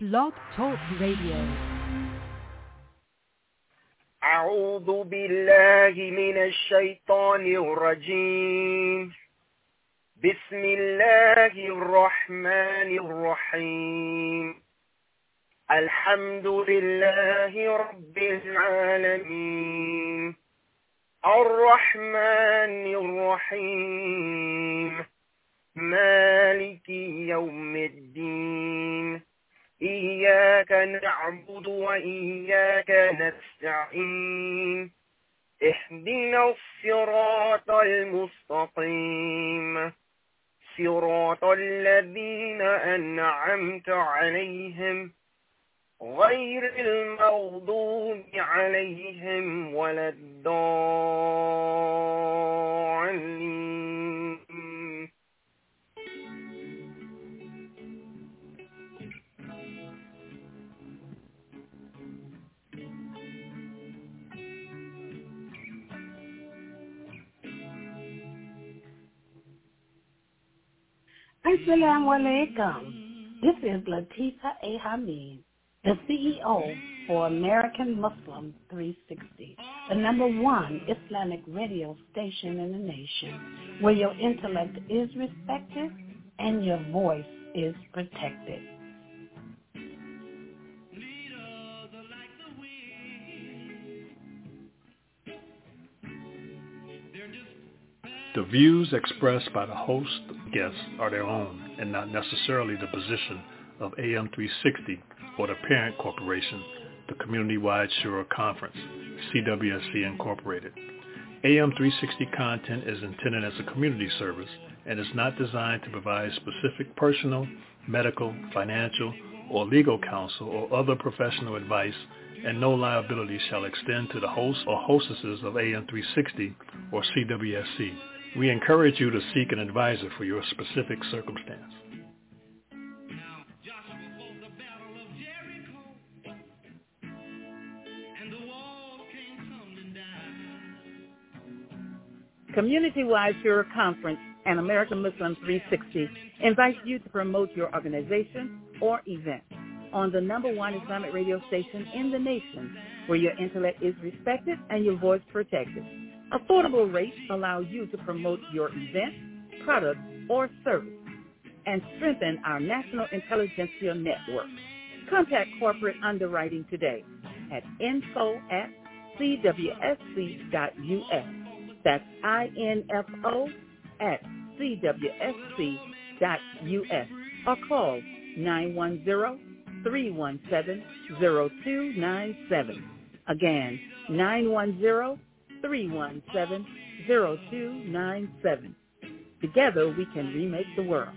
Blog Talk Radio. أعوذ بالله من الشيطان الرجيم. بسم الله الرحمن الرحيم. الحمد لله رب العالمين الرحمن الرحيم مالك يوم الدين إياك نعبد وإياك نستعين اهدنا الصراط المستقيم صراط الذين أنعمت عليهم غير المغضوب عليهم ولا الضالين. Assalamu alaikum. This is Latifa A. Hamid, the CEO for American Muslim 360, the #1 Islamic radio station in the nation, where your intellect is respected and your voice is protected. The views expressed by the host and guests are their own and not necessarily the position of AM 360 or the parent corporation, the Community-Wide Shura Conference, CWSC Incorporated. AM 360 content is intended as a community service and is not designed to provide specific personal, medical, financial, or legal counsel or other professional advice, and no liability shall extend to the hosts or hostesses of AM 360 or CWSC. We encourage you to seek an advisor for your specific circumstance. Community-Wide Shura Conference and American Muslim 360 invites you to promote your organization or event on the #1 Islamic radio station in the nation, where your intellect is respected and your voice protected. Affordable rates allow you to promote your event, product, or service and strengthen our national intelligentsia network. Contact corporate underwriting today at info@cwsc.us. That's info@cwsc.us, or call 910-317-0297. Again, 910-317-0297. Together we can remake the world.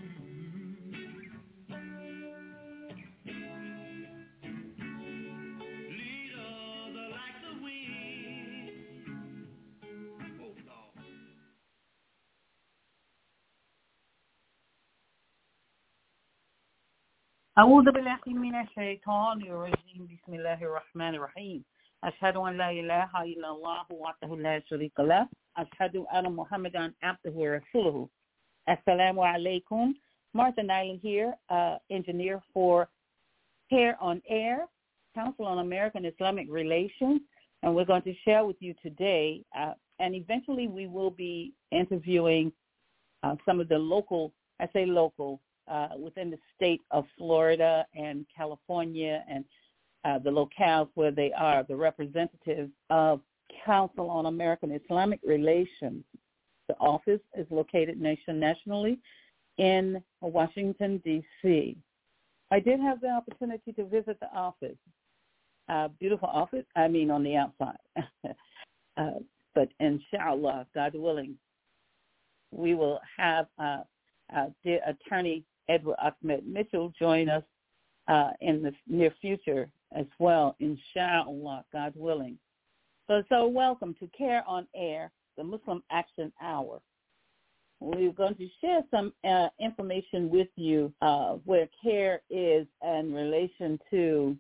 أعوذ بالله من الشيطان الرجيم بسم الله الرحمن الرحيم أشهد أن لا إله إلا الله وحده لا شريك له أشهد أن محمدا عبده ورسوله. Assalamu alaikum. Martha Nyland here, engineer for Care on Air, Council on American Islamic Relations, and we're going to share with you today, and eventually we will be interviewing some of the local, I say local, within the state of Florida and California and the locales where they are, the representatives of Council on American Islamic Relations. The office is located nationally in Washington, D.C. I did have the opportunity to visit the office. Beautiful office, I mean on the outside. But inshallah, God willing, we will have dear Attorney Edward Ahmed Mitchell join us in the near future as well, inshallah, God willing. So welcome to Care on Air, the Muslim Action Hour. We're going to share some information with you where CARE is in relation to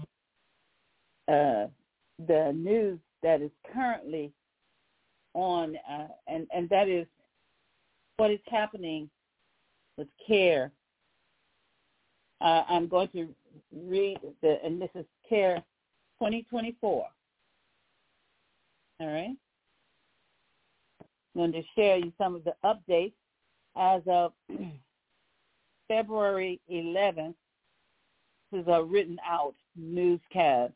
the news that is currently on, and that is what is happening with CARE. I'm going to read and this is CARE 2024. All right. I'm going to share you some of the updates as of February 11th. This is a written out newscast.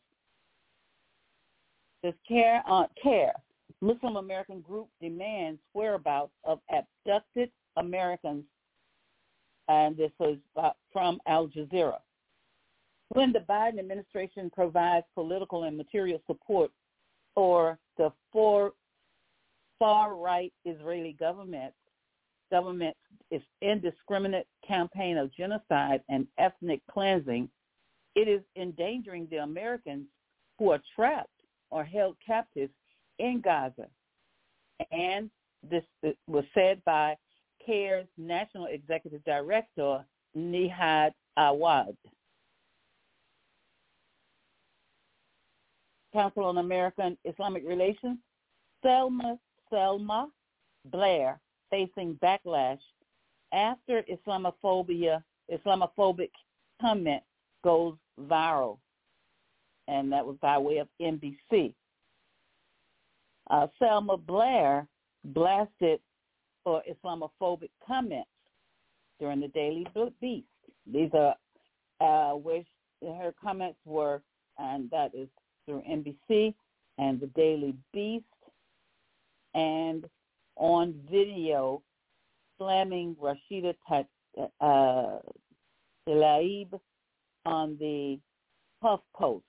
This CARE, Muslim American group demands whereabouts of abducted Americans, and this was from Al Jazeera. When the Biden administration provides political and material support for the far-right Israeli government's indiscriminate campaign of genocide and ethnic cleansing, it is endangering the Americans who are trapped or held captive in Gaza. And this was said by CARE's National Executive Director, Nihad Awad. Council on American Islamic Relations, Selma Blair facing backlash after Islamophobic comment goes viral, and that was by way of NBC. Selma Blair blasted for Islamophobic comments during the Daily Beast. These are which her comments were, and that is through NBC and the Daily Beast, and on video slamming Rashida Tlaib on the HuffPost.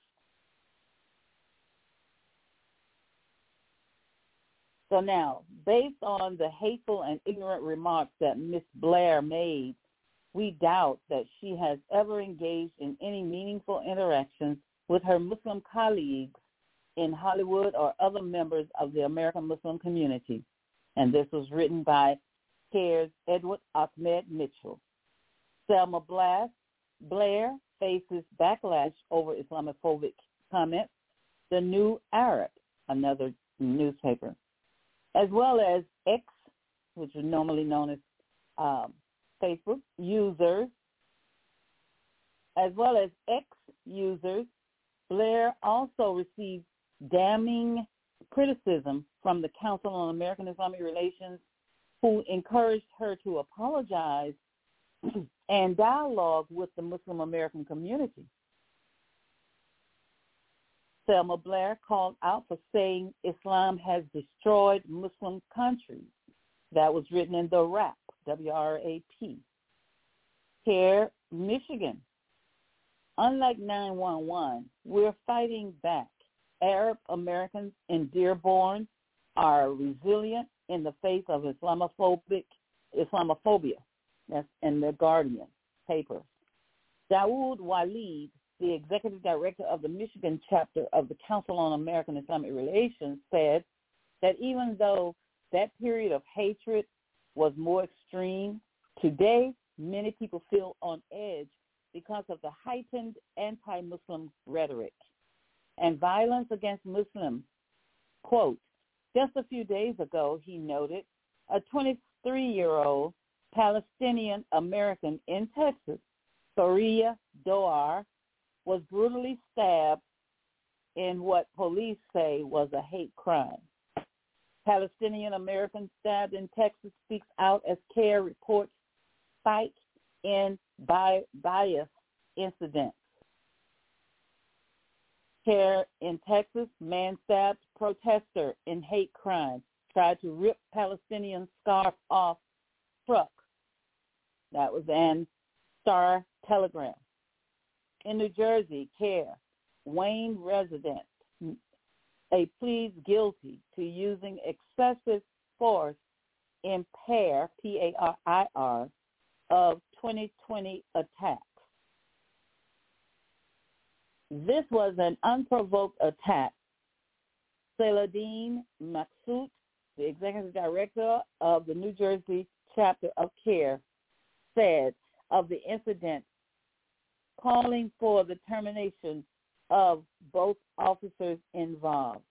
So now, based on the hateful and ignorant remarks that Ms. Blair made, we doubt that she has ever engaged in any meaningful interactions with her Muslim colleagues in Hollywood or other members of the American Muslim community. And this was written by CARE's Edward Ahmed Mitchell. Selma Blair faces backlash over Islamophobic comments. The New Arab, another newspaper, as well as X, which is normally known as Facebook users, as well as X users, Blair also received damning criticism from the Council on American Islamic Relations, who encouraged her to apologize and dialogue with the Muslim American community. Selma Blair called out for saying Islam has destroyed Muslim countries. That was written in The Wrap, W-R-A-P. CARE, Michigan. Unlike 911, we're fighting back. Arab Americans in Dearborn are resilient in the face of Islamophobia. That's in the Guardian paper. Dawood Walid, the executive director of the Michigan chapter of the Council on American Islamic Relations, said that even though that period of hatred was more extreme, today many people feel on edge because of the heightened anti-Muslim rhetoric and violence against Muslims. Quote, just a few days ago, he noted, a 23-year-old Palestinian American in Texas, Faria Doar, was brutally stabbed in what police say was a hate crime. Palestinian American stabbed in Texas speaks out as CARE reports spike in bias incidents. CARE in Texas, man stabbed protester in hate crime, tried to rip Palestinian scarf off truck. That was in Star Telegram. In New Jersey, CARE, Wayne resident, pleads guilty to using excessive force in PAIR, P-A-R-I-R, of 2020 attacks. This was an unprovoked attack. Saladin Maksud, the executive director of the New Jersey chapter of CARE, said of the incident, calling for the termination of both officers involved.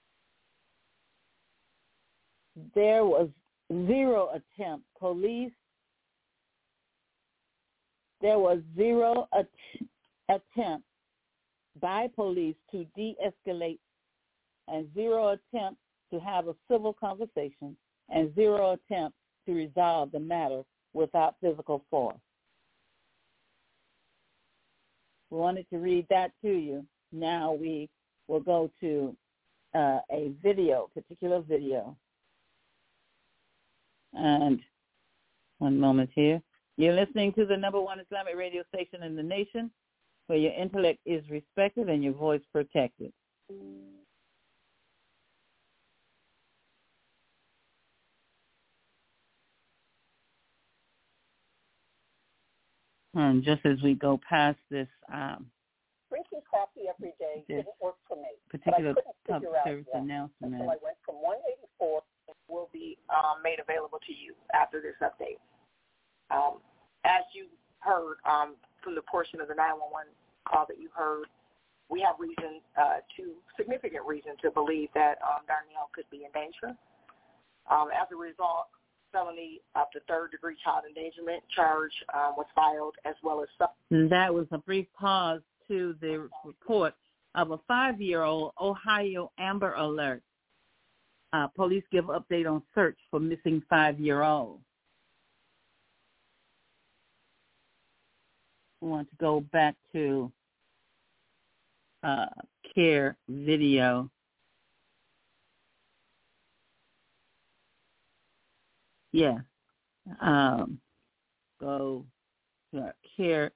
There was zero attempt. There was zero attempt by police to de-escalate, and 0 attempt to have a civil conversation, and 0 attempt to resolve the matter without physical force. We wanted to read that to you. Now we will go to a particular video. And one moment here. You're listening to the number one Islamic radio station in the nation, where your intellect is respected and your voice protected. And just as we go past this drinking coffee every day didn't work for me. Particular public service announcement. So I went from 184. It will be made available to you after this update. As you heard from the portion of the 911 call that you heard, we have significant reason to believe that Darnell could be in danger. As a result, felony up to third-degree child endangerment charge was filed, as well as that was a brief pause to the report of a 5-year-old Ohio Amber Alert. Police give update on search for missing 5-year-old. We want to go back to CARE video. Yeah. Go to our CARE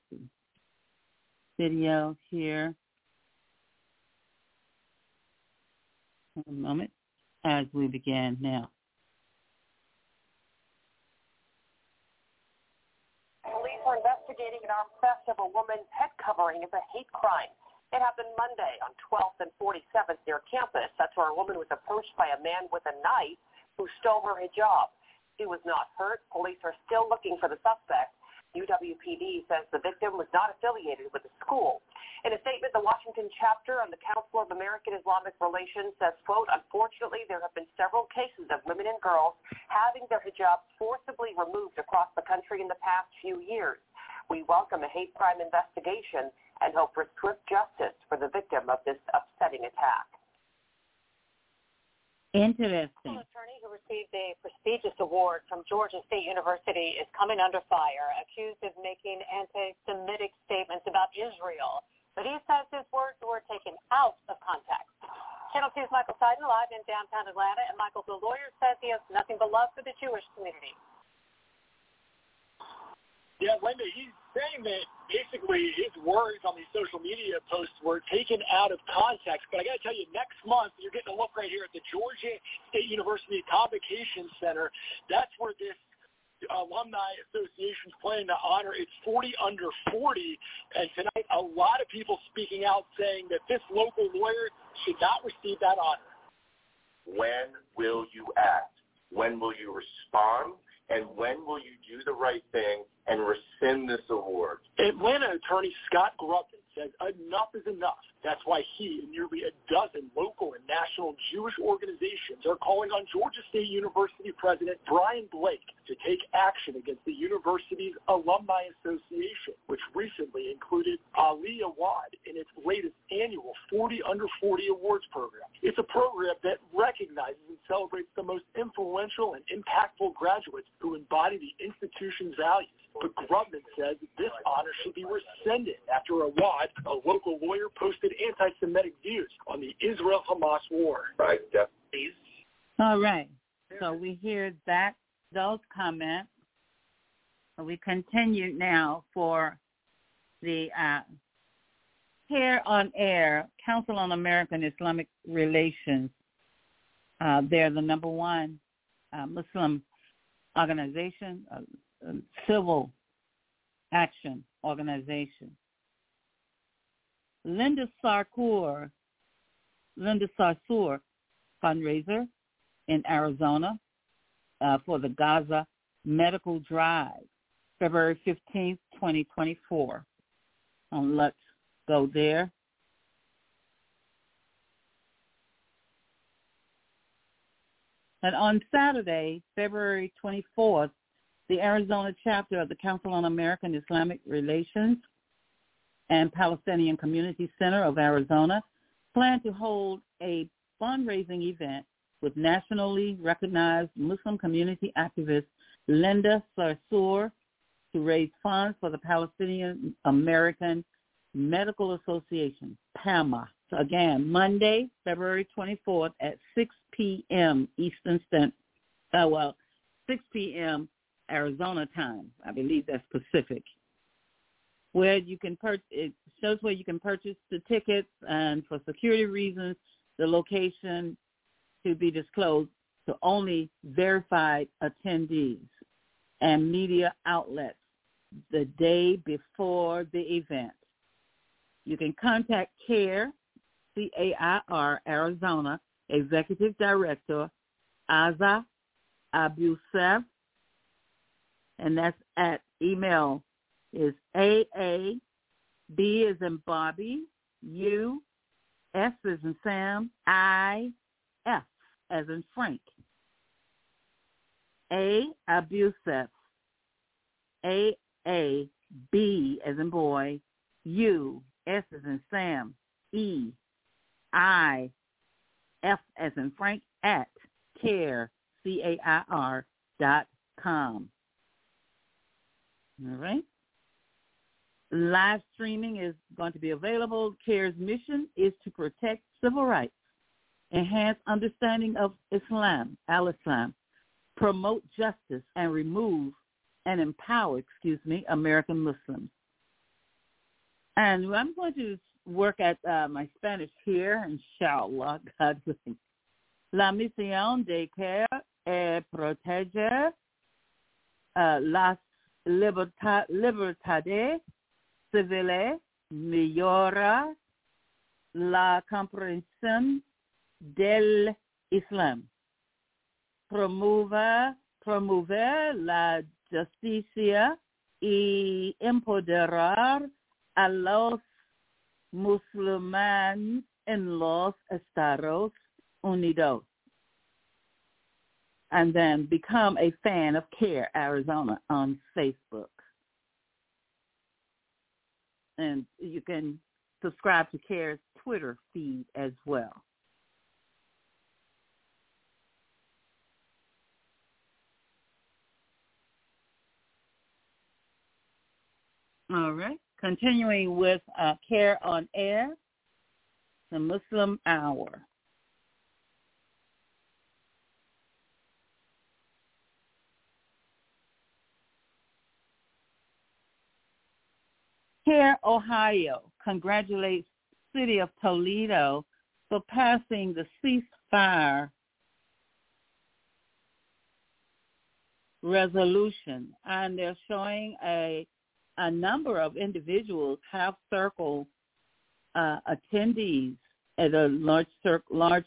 video here. One moment as we begin now. Police are investigating an armed theft of a woman's head covering as a hate crime. It happened Monday on 12th and 47th near campus. That's where a woman was approached by a man with a knife who stole her hijab. She was not hurt. Police are still looking for the suspect. UWPD says the victim was not affiliated with the school. In a statement, the Washington chapter on the Council of American Islamic Relations says, quote, unfortunately, there have been several cases of women and girls having their hijabs forcibly removed across the country in the past few years. We welcome a hate crime investigation and hope for swift justice for the victim of this upsetting attack. Interesting. An attorney who received a prestigious award from Georgia State University is coming under fire, accused of making anti-Semitic statements about Israel. But he says his words were taken out of context. Channel 2's Michael Seiden live in downtown Atlanta. And Michael, the lawyer, says he has nothing but love for the Jewish community. Yeah, Linda, he's saying that basically his words on these social media posts were taken out of context. But I got to tell you, next month, you're getting a look right here at the Georgia State University Convocation Center. That's where this alumni association is planning to honor its 40 under 40. And tonight, a lot of people speaking out saying that this local lawyer should not receive that honor. When will you act? When will you respond? And when will you do the right thing and rescind this award? Atlanta attorney Scott Grubman says enough is enough. That's why he and nearly a dozen local and national Jewish organizations are calling on Georgia State University President Brian Blake to take action against the university's Alumni Association, which recently included Ali Awad in its latest annual 40 Under 40 Awards program. It's a program that recognizes and celebrates the most influential and impactful graduates who embody the institution's values. But Grubman says this honor should be rescinded after Awad, a local lawyer, posted anti-Semitic views on the Israel-Hamas war. Right, All right. So we hear those comments. We continue now for the CARE on Air, Council on American Islamic Relations. They're the number one Muslim organization, civil action organization. Linda Sarsour fundraiser in Arizona for the Gaza Medical Drive, February 15th, 2024. Let's go there. And on Saturday, February 24th, the Arizona chapter of the Council on American Islamic Relations and Palestinian Community Center of Arizona plan to hold a fundraising event with nationally recognized Muslim community activist Linda Sarsour to raise funds for the Palestinian American Medical Association, PAMA. So again, Monday, February 24th at 6 p.m. Eastern Standard, 6 p.m. Arizona time. I believe that's Pacific. Where you can it shows where you can purchase the tickets, and for security reasons, the location to be disclosed to only verified attendees and media outlets the day before the event. You can contact CAIR, C-A-I-R, Arizona, Executive Director Aza Abusef, and that's at email is AA, B as in Bobby, U, S as in Sam, I, F as in Frank. A, Abusef, A, B as in boy, U, S as in Sam, E, I, F as in Frank, at CAIR, CAIR.com. All right. Live streaming is going to be available. CAIR's mission is to protect civil rights, enhance understanding of Al-Islam, promote justice, and empower American Muslims. And I'm going to work at my Spanish here, inshallah, God willing. La misión de CAIR es proteger las libertades civiles, mejorar la comprensión del Islam, promover la justicia y empoderar a los musulmanes en los Estados Unidos. And then become a fan of CAIR Arizona on Facebook. And you can subscribe to CAIR's Twitter feed as well. All right. Continuing with CAIR on Air, the Muslim Hour. CAIR Ohio congratulates City of Toledo for passing the ceasefire resolution, and they're showing a number of individuals, half-circle attendees at a large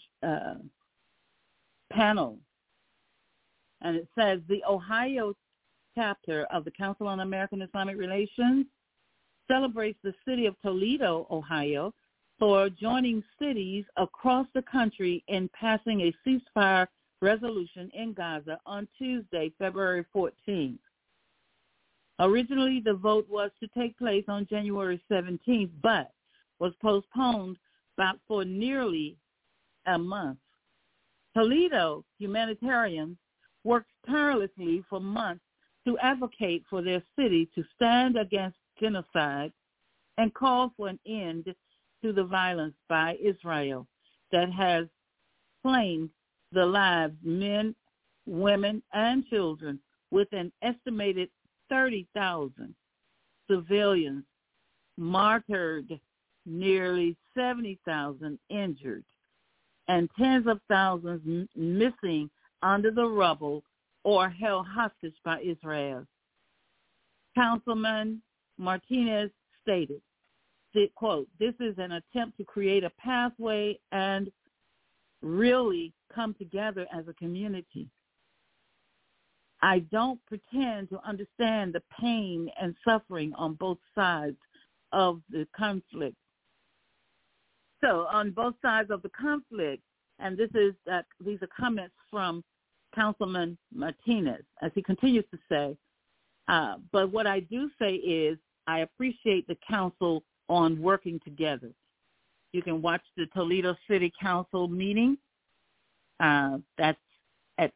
panel. And it says the Ohio chapter of the Council on American Islamic Relations celebrates the city of Toledo, Ohio, for joining cities across the country in passing a ceasefire resolution in Gaza on Tuesday, February 14th. Originally, the vote was to take place on January 17th, but was postponed for nearly a month. Toledo humanitarians worked tirelessly for months to advocate for their city to stand against genocide and call for an end to the violence by Israel that has claimed the lives of men, women, and children, with an estimated 30,000 civilians martyred, nearly 70,000 injured, and tens of thousands missing under the rubble or held hostage by Israel. Councilman Martinez stated, quote, "This is an attempt to create a pathway and really come together as a community. I don't pretend to understand the pain and suffering on both sides of the conflict." So on both sides of the conflict, and these are comments from Councilman Martinez, as he continues to say, but what I do say is I appreciate the council on working together. You can watch the Toledo City Council meeting. That's at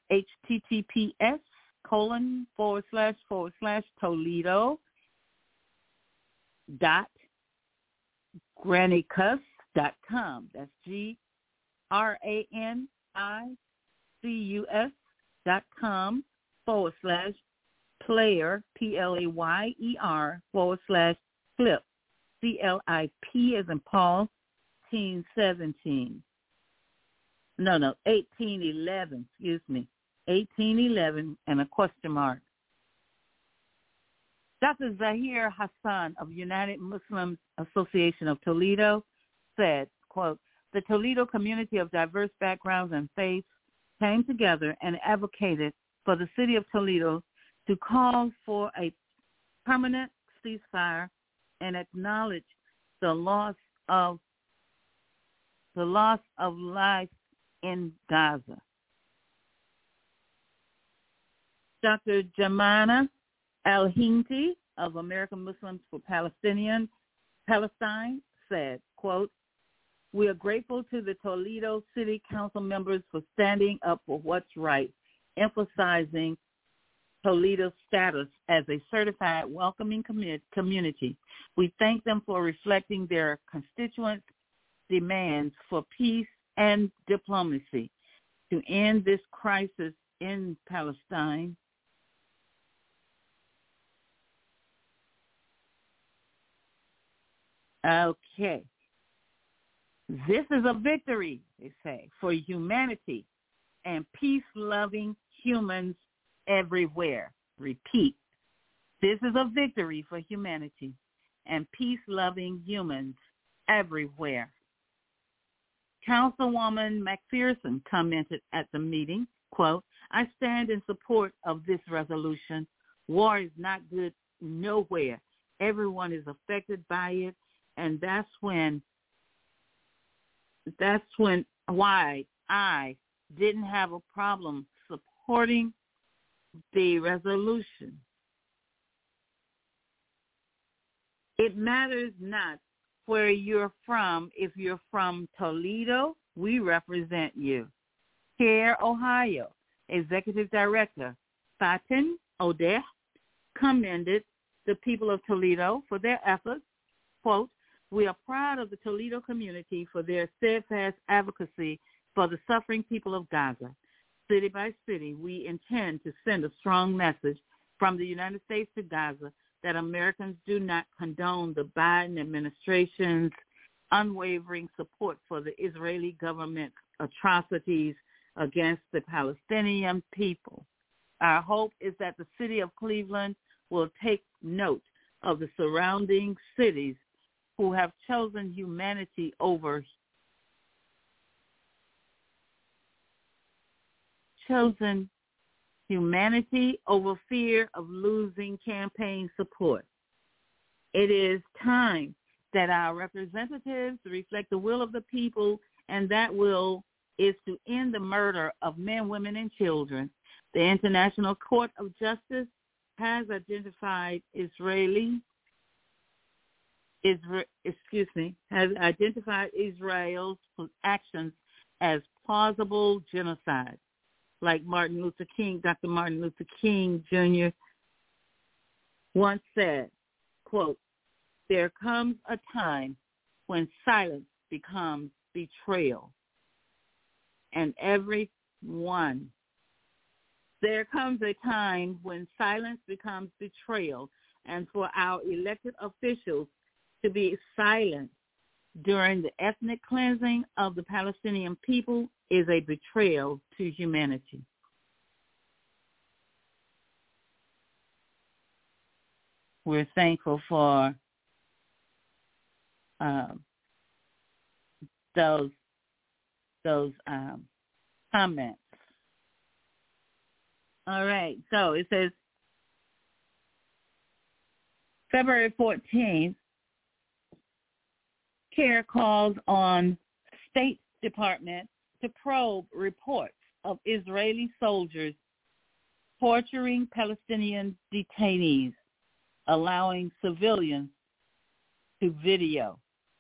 https://toledo.granicus.com. That's GRANICUS.com/player, PLAYER/FLIP, CLIP as in Paul, 1811, 1811, and a question mark. Dr. Zahir Hassan of United Muslim Association of Toledo said, quote, the Toledo community of diverse backgrounds and faiths came together and advocated for the city of Toledo to call for a permanent ceasefire and acknowledge the loss of life in Gaza. Dr. Jamana Al-Hinti of American Muslims for Palestine said, quote, we are grateful to the Toledo City Council members for standing up for what's right, emphasizing Toledo's status as a certified welcoming community. We thank them for reflecting their constituents' demands for peace and diplomacy to end this crisis in Palestine. Okay. This is a victory, they say, for humanity and peace-loving humans everywhere. Repeat. This is a victory for humanity and peace-loving humans everywhere. Councilwoman McPherson commented at the meeting, quote, I stand in support of this resolution. War is not good nowhere. Everyone is affected by it, and that's why I didn't have a problem supporting the resolution. It matters not where you're from. If you're from Toledo, we represent you. CARE Ohio Executive Director Fatin Odeh commended the people of Toledo for their efforts. Quote, we are proud of the Toledo community for their steadfast advocacy for the suffering people of Gaza. City by city, we intend to send a strong message from the United States to Gaza that Americans do not condone the Biden administration's unwavering support for the Israeli government's atrocities against the Palestinian people. Our hope is that the city of Cleveland will take note of the surrounding cities who have chosen humanity over fear of losing campaign support. It is time that our representatives reflect the will of the people, and that will is to end the murder of men, women, and children. The International Court of Justice has identified Israel's actions as plausible genocide. Like Dr. Martin Luther King Jr. once said, quote, there comes a time when silence becomes betrayal. There comes a time when silence becomes betrayal, and for our elected officials to be silent during the ethnic cleansing of the Palestinian people is a betrayal to humanity. We're thankful for those comments. All right, so it says February 14th, CARE calls on State Department to probe reports of Israeli soldiers torturing Palestinian detainees, allowing civilians to video.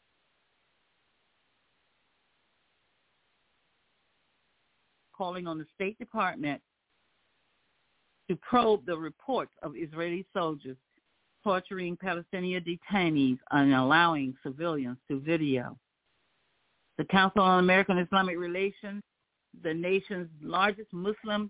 Calling on the State Department to probe the reports of Israeli soldiers torturing Palestinian detainees and allowing civilians to video. The Council on American-Islamic Relations, the nation's largest Muslim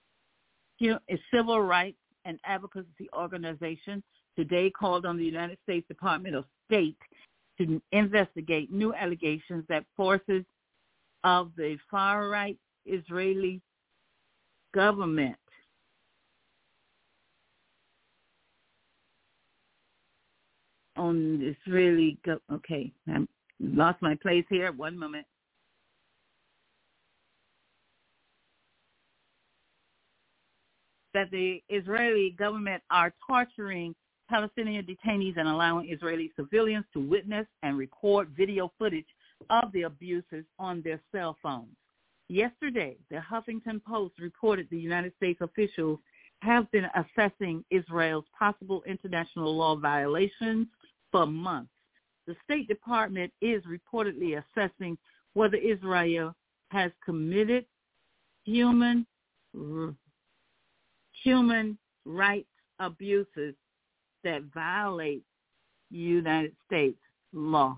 civil rights and advocacy organization, today called on the United States Department of State to investigate new allegations that forces of the far-right Israeli government on Israeli, okay, I lost my place here. One moment. That the Israeli government are torturing Palestinian detainees and allowing Israeli civilians to witness and record video footage of the abuses on their cell phones. Yesterday, the Huffington Post reported the United States officials have been assessing Israel's possible international law violations for months. The State Department is reportedly assessing whether Israel has committed human rights abuses that violate United States law.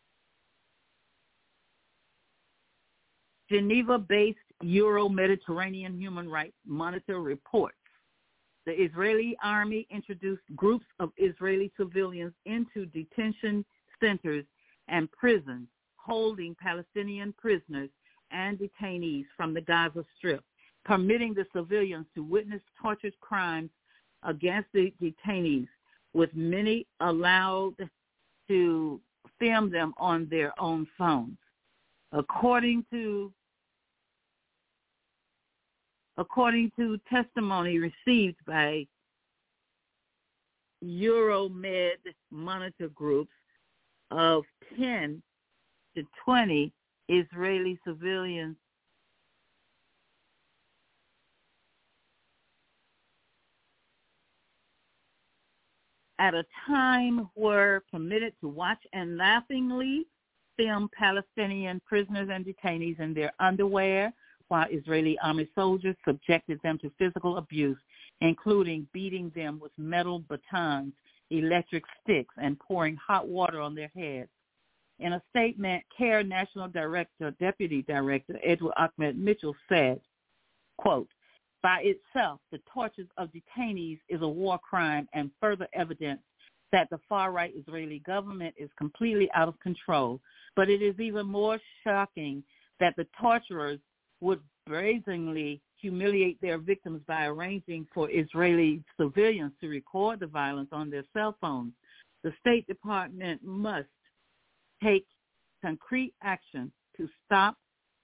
Geneva-based Euro-Mediterranean Human Rights Monitor reports the Israeli army introduced groups of Israeli civilians into detention centers and prisons holding Palestinian prisoners and detainees from the Gaza Strip, permitting the civilians to witness torture crimes against the detainees, with many allowed to film them on their own phones. According to testimony received by Euromed monitor groups of 10 to 20 Israeli civilians at a time were permitted to watch and laughingly film Palestinian prisoners and detainees in their underwear, while Israeli army soldiers subjected them to physical abuse, including beating them with metal batons, electric sticks, and pouring hot water on their heads. In a statement, CARE National Deputy Director Edward Ahmed Mitchell said, quote, "By itself, the tortures of detainees is a war crime and further evidence that the far-right Israeli government is completely out of control. But it is even more shocking that the torturers would brazenly humiliate their victims by arranging for Israeli civilians to record the violence on their cell phones. The State Department must take concrete action to stop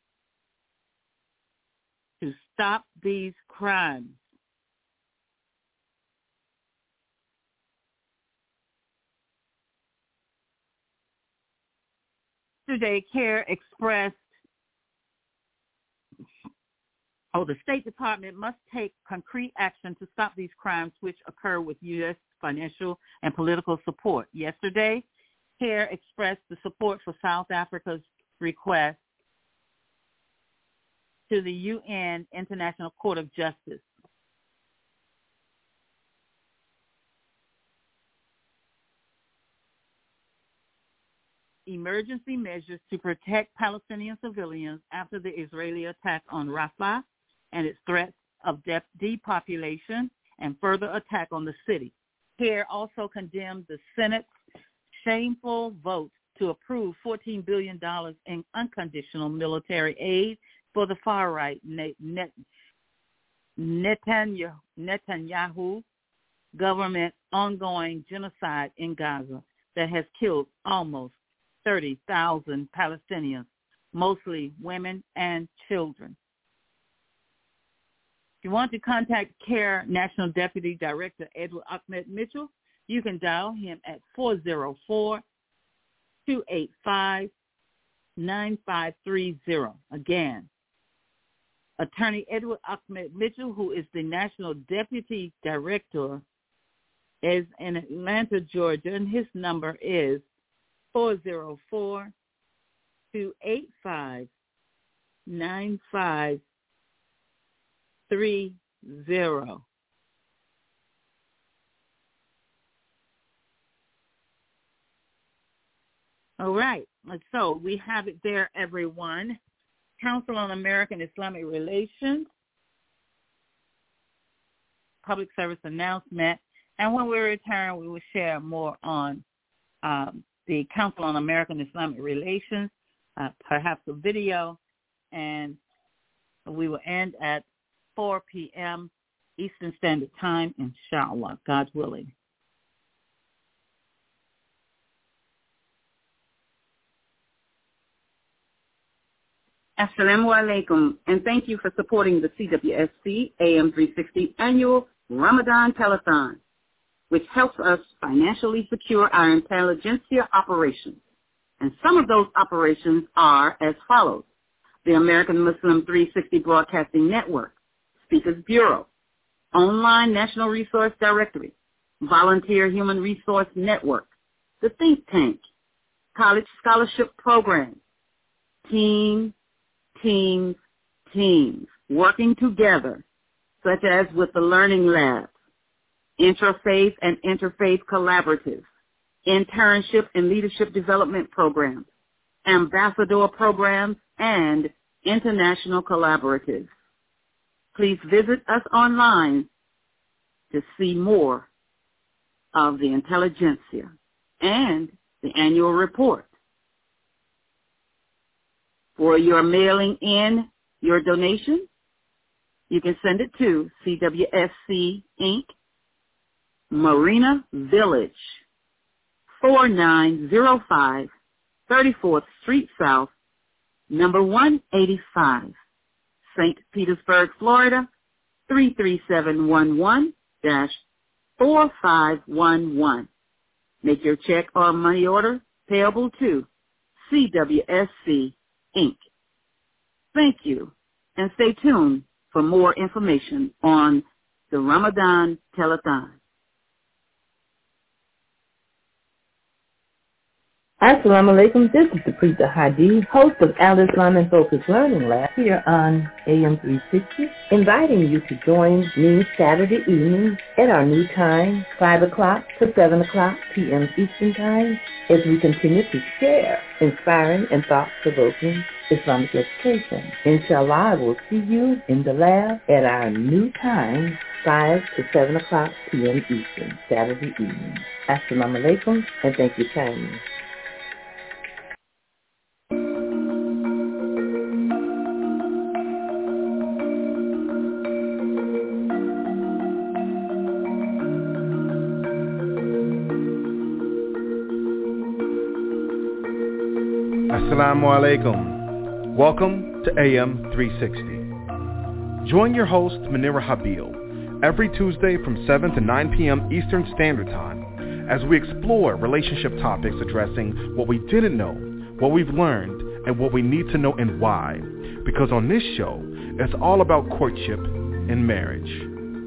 these crimes." Yesterday, CARE expressed, the State Department must take concrete action to stop these crimes which occur with U.S. financial and political support. Yesterday, CARE expressed the support for South Africa's request to the UN International Court of Justice. Emergency measures to protect Palestinian civilians after the Israeli attack on Rafah and its threats of depopulation and further attack on the city. CARE also condemned the Senate's shameful vote to approve $14 billion in unconditional military aid for the far-right Netanyahu government ongoing genocide in Gaza that has killed almost 30,000 Palestinians, mostly women and children. If you want to contact CARE National Deputy Director Edward Ahmed Mitchell, you can dial him at 404-285-9530. Again, Attorney Edward Ahmed Mitchell, who is the National Deputy Director, is in Atlanta, Georgia, and his number is 404-285-9530. All right. So we have it there, everyone. Council on American Islamic Relations, public service announcement. And when we return, we will share more on the Council on American Islamic Relations, perhaps a video, and we will end at 4 p.m. Eastern Standard Time, inshallah, God willing. Assalamu alaikum, and thank you for supporting the CWSC AM 360 annual Ramadan Telethon, which helps us financially secure our intelligentsia operations. And some of those operations are as follows: the American Muslim 360 Broadcasting Network, Speakers Bureau, Online National Resource Directory, Volunteer Human Resource Network, the Think Tank, College Scholarship Program, Teams, working together, such as with the Learning Labs, Interfaith and Interfaith Collaboratives, Internship and Leadership Development Programs, Ambassador Programs, and International Collaboratives. Please visit us online to see more of the intelligentsia and the annual report. For your mailing in your donation, you can send it to CWSC Inc., Marina Village, 4905 34th Street South, number 185, St. Petersburg, Florida, 33711-4511. Make your check or money order payable to CWSC Inc. Thank you, and stay tuned for more information on the Ramadan Telethon. Assalamu alaikum, this is the Preacher Hadi, host of Al-Islam and Focus Learning Lab here on AM 360, inviting you to join me Saturday evening at our new time, 5 o'clock to 7 o'clock p.m. Eastern Time, as we continue to share inspiring and thought-provoking Islamic education. Inshallah, I will see you in the lab at our new time, 5 to 7 o'clock p.m. Eastern, Saturday evening. Assalamu alaikum, and thank you kindly. Assalamu alaikum. Welcome to AM 360. Join your host, Munira Habil, every Tuesday from 7 to 9 p.m. Eastern Standard Time as we explore relationship topics addressing what we didn't know, what we've learned, and what we need to know and why. Because on this show, it's all about courtship and marriage.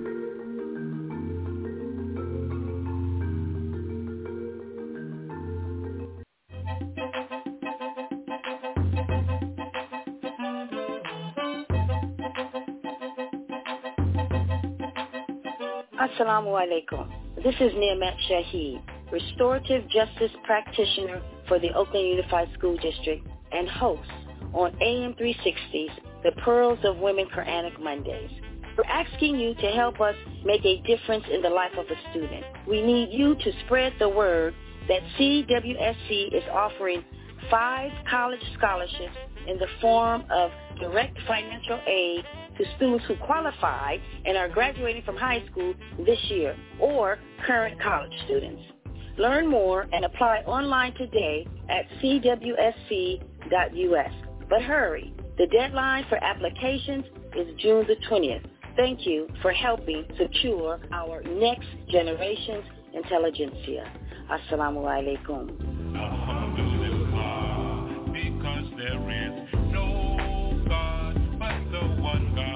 Assalamu alaikum. This is Niamat Shaheed, Restorative Justice Practitioner for the Oakland Unified School District and host on AM 360's The Pearls of Women Quranic Mondays. We're asking you to help us make a difference in the life of a student. We need you to spread the word that CWSC is offering 5 college scholarships in the form of direct financial aid to students who qualify and are graduating from high school this year or current college students. Learn more and apply online today at cwsc.us. But hurry, the deadline for applications is June the 20th. Thank you for helping secure our next generation's intelligentsia. Assalamu alaikum. Alhamdulillah, because there is no God but the one God.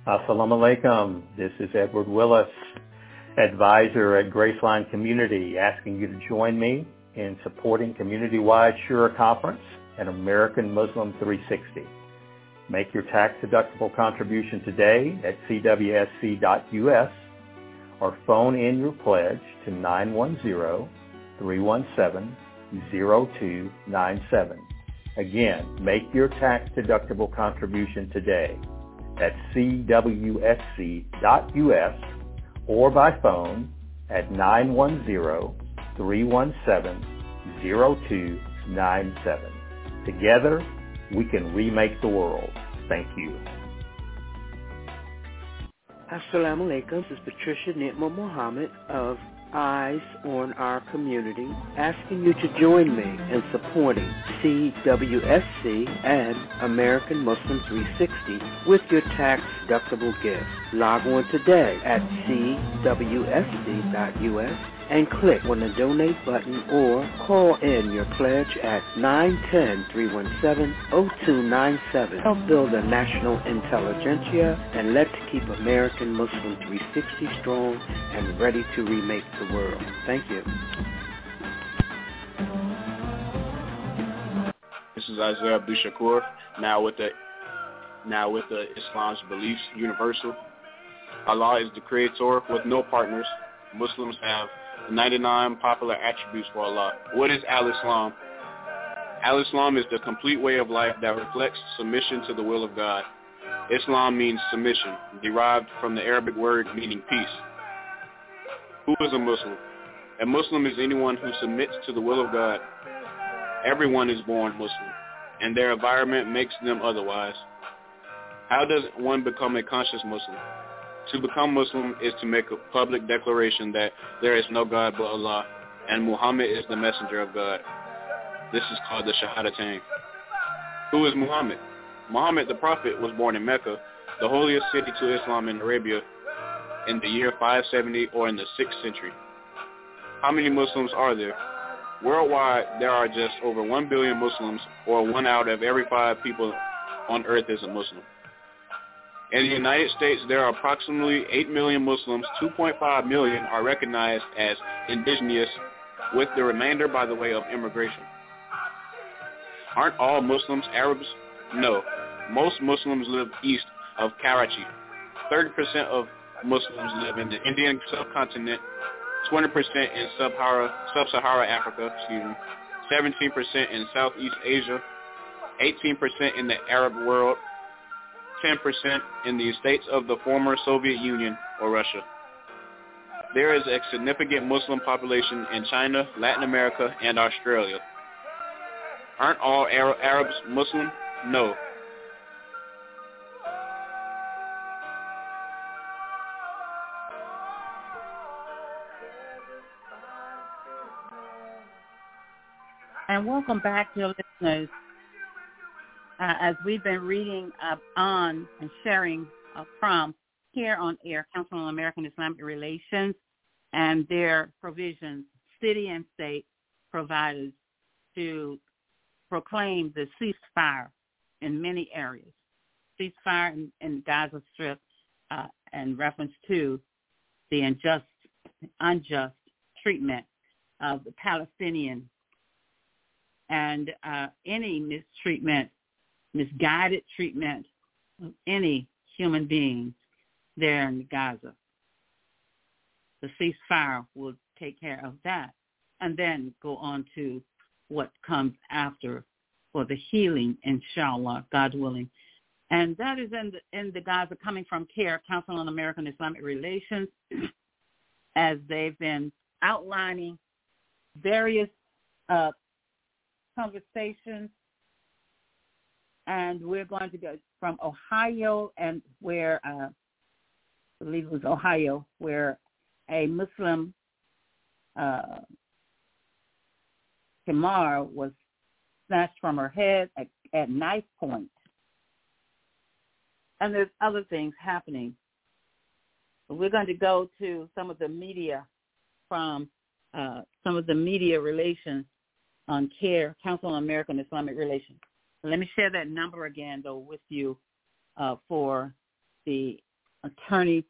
Assalamu alaikum. This is Edward Willis, advisor at Graceline Community, asking you to join me in supporting community-wide Shura Conference and American Muslim 360. Make your tax-deductible contribution today at cwsc.us or phone in your pledge to 910-317-0297. Again, make your tax-deductible contribution today at cwsc.us or by phone at 910-317-0297. Together, we can remake the world. Thank you. Assalamu alaikum. This is Patricia Nitma Muhammad of Eyes on Our Community, asking you to join me in supporting CWSC and American Muslim 360 with your tax-deductible gift. Log on today at cwsc.us and click on the donate button or call in your pledge at 910-317-0297. Help build a national intelligentsia and let's keep American Muslim 360 strong and ready to remake the world. Thank you. This is Isaiah Abdul Shakur, now with the Islam's Beliefs Universal. Allah is the creator with no partners. Muslims have 99 popular attributes for Allah. What is Al-Islam? Al-Islam is the complete way of life that reflects submission to the will of God. Islam means submission, derived from the Arabic word meaning peace. Who is a Muslim? A Muslim is anyone who submits to the will of God. Everyone is born Muslim, and their environment makes them otherwise. How does one become a conscious Muslim? To become Muslim is to make a public declaration that there is no God but Allah, and Muhammad is the messenger of God. This is called the Shahadatain. Who is Muhammad? Muhammad the Prophet was born in Mecca, the holiest city to Islam in Arabia, in the year 570 or in the 6th century. How many Muslims are there? Worldwide, there are just over 1 billion Muslims, or 1 out of every 5 people on earth is a Muslim. In the United States, there are approximately 8 million Muslims. 2.5 million are recognized as indigenous, with the remainder by the way of immigration. Aren't all Muslims Arabs? No. Most Muslims live east of Karachi. 30% of Muslims live in the Indian subcontinent, 20% in sub-Saharan Africa, 17% in Southeast Asia, 18% in the Arab world, 10% in the states of the former Soviet Union or Russia. There is a significant Muslim population in China, Latin America, and Australia. Aren't all Arabs Muslim? No. And welcome back, dear listeners. As we've been reading on and sharing from here on air, Council on American Islamic Relations and their provisions, city and state providers to proclaim the ceasefire in many areas. Ceasefire in Gaza Strip in reference to the unjust treatment of the Palestinians and any mistreatment, misguided treatment of any human beings there in Gaza. The ceasefire will take care of that and then go on to what comes after for the healing, inshallah, God willing. And that is in the Gaza Coming From CARE, Council on American Islamic Relations, as they've been outlining various conversations. And we're going to go from Ohio, and where I believe it was Ohio, where a Muslim Tamar was snatched from her head at knife point. And there's other things happening. But we're going to go to some of the media from some of the media relations on CARE, Council on American Islamic Relations. So let me share that number again, though, with you for the Attorney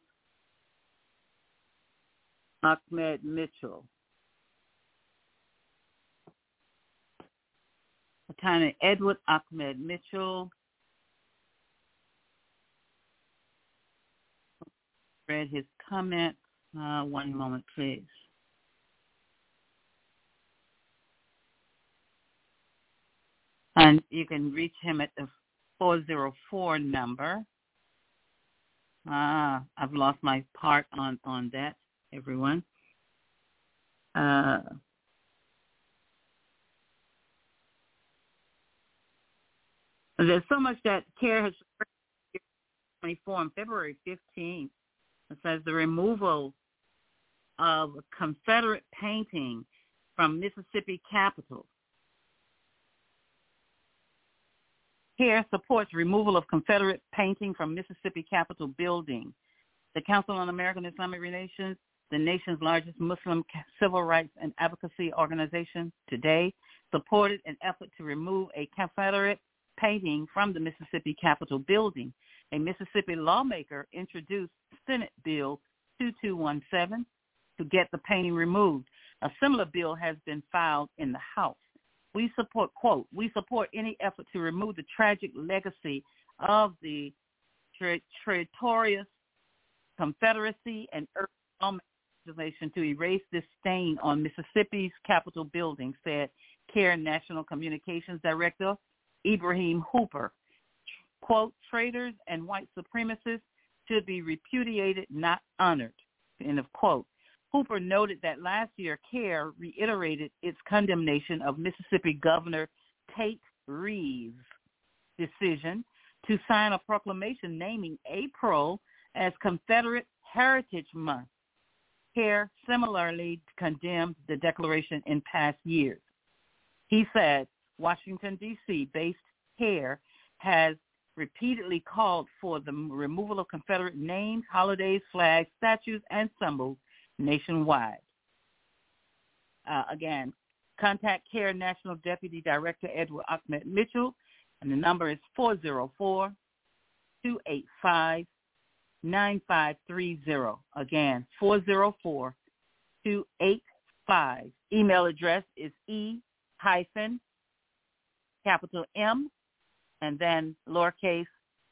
Ahmed Mitchell. Attorney Edward Ahmed Mitchell read his comment. One moment, please. And you can reach him at the 404 number. I've lost my part on that, everyone. There's so much that CARE has on February 15th. It says the removal of Confederate painting from Mississippi Capitol. CARE supports removal of Confederate painting from Mississippi Capitol building. The Council on American Islamic Relations, the nation's largest Muslim civil rights and advocacy organization, today supported an effort to remove a Confederate painting from the Mississippi Capitol building. A Mississippi lawmaker introduced Senate Bill 2217 to get the painting removed. A similar bill has been filed in the House. We support, quote, we support any effort to remove the tragic legacy of the traitorous Confederacy and urban legislation to erase this stain on Mississippi's Capitol building, said CARE National Communications Director Ibrahim Hooper. Quote, traitors and white supremacists should be repudiated, not honored, end of quote. Hooper noted that last year CARE reiterated its condemnation of Mississippi Governor Tate Reeves' decision to sign a proclamation naming April as Confederate Heritage Month. CARE similarly condemned the declaration in past years. He said Washington, D.C.-based CARE has repeatedly called for the removal of Confederate names, holidays, flags, statues, and symbols nationwide. Again, contact CARE National Deputy Director Edward Ahmed Mitchell, and the number is 404-285-9530. Again, 404-285. Email address is E-capital M and then lowercase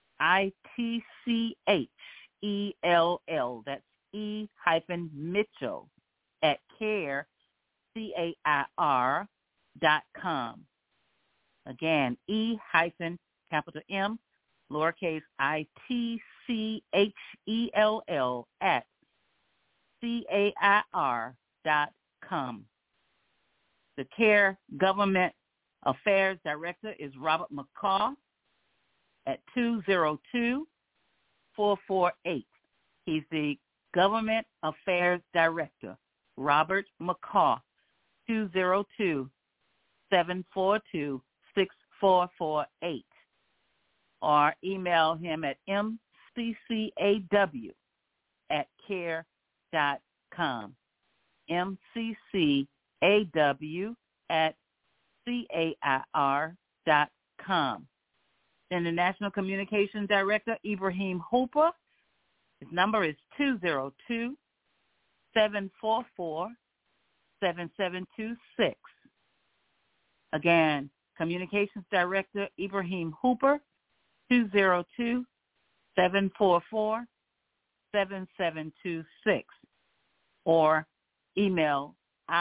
ITCHELL. That's E-Mitchell at CAIR, CAIR.com. Again, E-capital M, lowercase ITCHELL at CAIR.com. The CARE Government Affairs Director is Robert McCaw at 202-448. He's the Government Affairs Director, Robert McCaw, 202-742-6448. Or email him at mccaw@care.com. mccaw@cair.com. Then the National Communications Director, Ibrahim Hooper. His number is 202-744-7726. Again, Communications Director, Ibrahim Hooper, 202-744-7726. Or email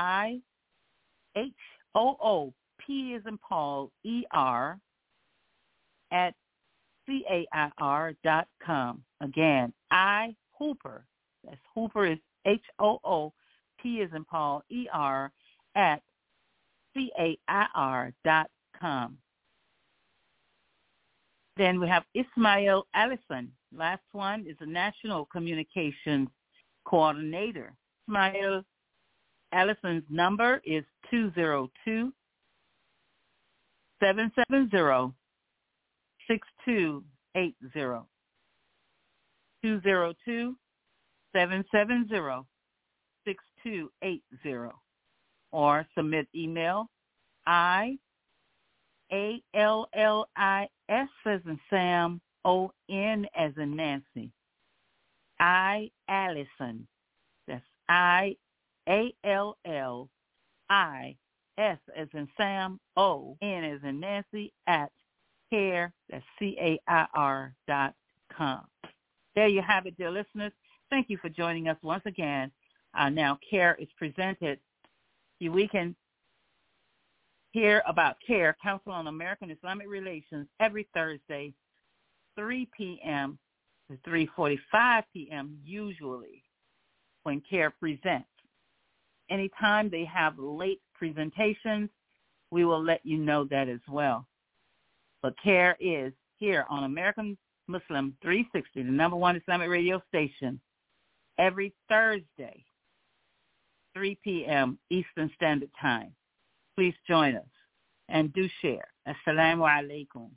IHOOP as in Paul, ER, at CAIR.com. Again, Hooper, that's Hooper is HOOP as in Paul, ER, at CAIR.com. Then we have Ismail Allison. Last one is the National Communications Coordinator. Ismail Allison's number is 202-770-6280. 202-770-6280. Or submit email IALLIS as in Sam, ON as in Nancy, Allison. That's IALLIS as in Sam, O-N as in Nancy, at CAIR, that's CAIR.com. There you have it, dear listeners. Thank you for joining us once again. Now CAIR is presented. We can hear about CAIR, Council on American Islamic Relations, every Thursday, 3 p.m. to 3:45 p.m. usually when CAIR presents. Anytime they have late presentations, we will let you know that as well. But CAIR is here on American Muslim 360, the number one Islamic radio station, every Thursday, 3 p.m. Eastern Standard Time. Please join us and do share. Assalamu alaikum.